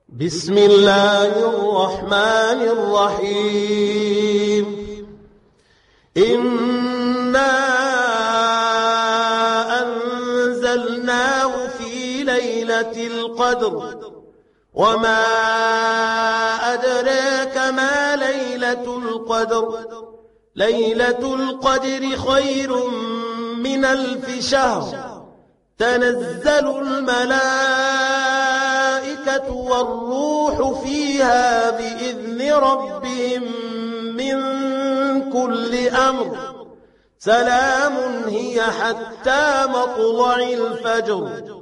بسم الله الرحمن الرحيم إنا أنزلناه في ليلة القدر وما أدراك ما ليلة القدر ليلة القدر خير من 1000 شهر تنزل الملائكة والروح فيها بإذن ربهم من كل أمر سلام هي حتى مطلع الفجر